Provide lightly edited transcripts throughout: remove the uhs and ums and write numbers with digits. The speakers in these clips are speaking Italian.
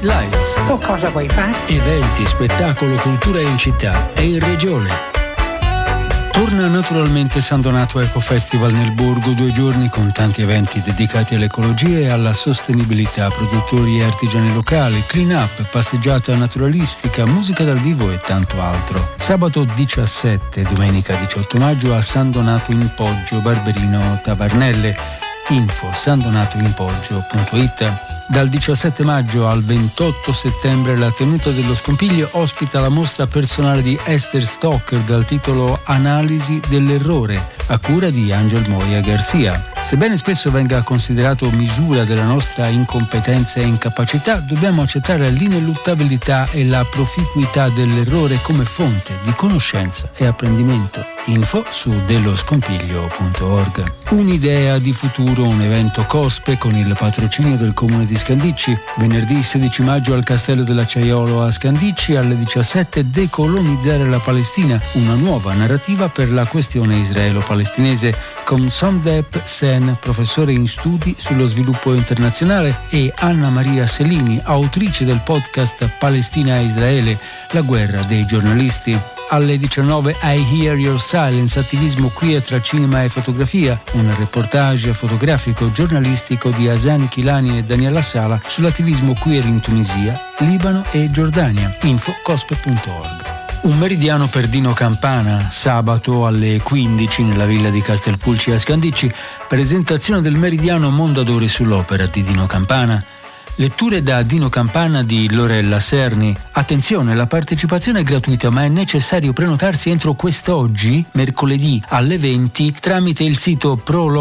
Lights. O cosa vuoi fare? Eventi, spettacolo, cultura in città e in regione. Torna naturalmente San Donato Eco Festival nel Borgo, 2 giorni con tanti eventi dedicati all'ecologia e alla sostenibilità, produttori e artigiani locali, clean up, passeggiata naturalistica, musica dal vivo e tanto altro. Sabato 17, domenica 18 maggio a San Donato in Poggio, Barberino Tavarnelle. Info sandonatoinpoggio.it. Dal 17 maggio al 28 settembre la tenuta dello Scompiglio ospita la mostra personale di Esther Stocker dal titolo Analisi dell'errore, a cura di Angel Moya Garcia. Sebbene spesso venga considerato misura della nostra incompetenza e incapacità, dobbiamo accettare l'ineluttabilità e la proficuità dell'errore come fonte di conoscenza e apprendimento. Info su delloscompiglio.org. Un'idea di futuro, un evento COSPE con il patrocinio del Comune di Scandicci. Venerdì 16 maggio al Castello dell'Acciaiolo a Scandicci alle 17 Decolonizzare la Palestina, una nuova narrativa per la questione israelo-palestinese con Somdep Sen, professore in studi sullo sviluppo internazionale, e Anna Maria Selini, autrice del podcast Palestina e Israele, la guerra dei giornalisti. Alle 19 I Hear Your Silence, attivismo queer tra cinema e fotografia, un reportage fotografico giornalistico di Asani Chilani e Daniela Sala sull'attivismo queer in Tunisia, Libano e Giordania. Info cospe.org. Un meridiano per Dino Campana, sabato alle 15 nella villa di Castelpulci a Scandicci, presentazione del meridiano Mondadori sull'opera di Dino Campana. Letture da Dino Campana di Lorella Serni. Attenzione, la partecipazione è gratuita, ma è necessario prenotarsi entro quest'oggi, mercoledì alle 20, tramite il sito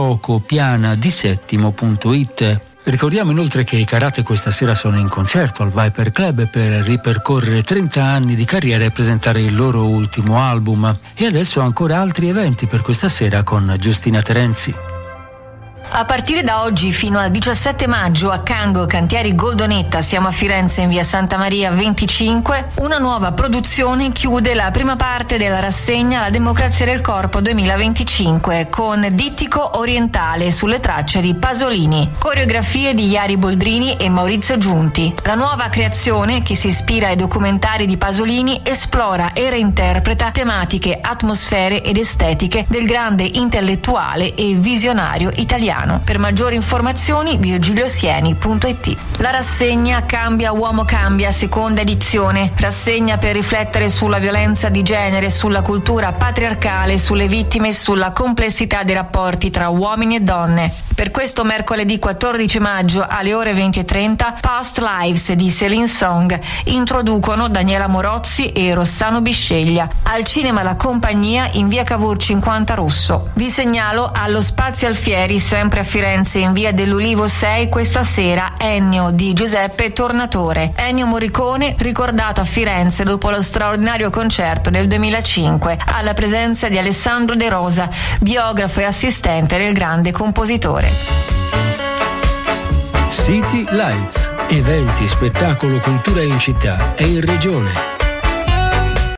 prolocopianadisettimo.it. Ricordiamo inoltre che i Karate questa sera sono in concerto al Viper Club per ripercorrere 30 anni di carriera e presentare il loro ultimo album. E adesso ancora altri eventi per questa sera con Giustina Terenzi. A partire da oggi fino al 17 maggio a Cango Cantieri Goldonetta, siamo a Firenze in via Santa Maria 25, una nuova produzione chiude la prima parte della rassegna La Democrazia del Corpo 2025 con Dittico Orientale sulle tracce di Pasolini, coreografie di Iari Boldrini e Maurizio Giunti. La nuova creazione, che si ispira ai documentari di Pasolini, esplora e reinterpreta tematiche, atmosfere ed estetiche del grande intellettuale e visionario italiano. Per maggiori informazioni virgiliosieni.it. La rassegna Cambia Uomo Cambia, seconda edizione, rassegna per riflettere sulla violenza di genere, sulla cultura patriarcale, sulle vittime e sulla complessità dei rapporti tra uomini e donne. Per questo mercoledì 14 maggio alle ore 20:30 Past Lives di Céline Song introducono Daniela Morozzi e Rossano Bisceglia. Al cinema La Compagnia in via Cavour 50 Rosso. Vi segnalo allo Spazio Alfieri, sempre a Firenze in via dell'Ulivo 6, questa sera Ennio di Giuseppe Tornatore. Ennio Morricone ricordato a Firenze dopo lo straordinario concerto del 2005 alla presenza di Alessandro De Rosa, biografo e assistente del grande compositore. City Lights. Eventi, spettacolo, cultura in città e in regione.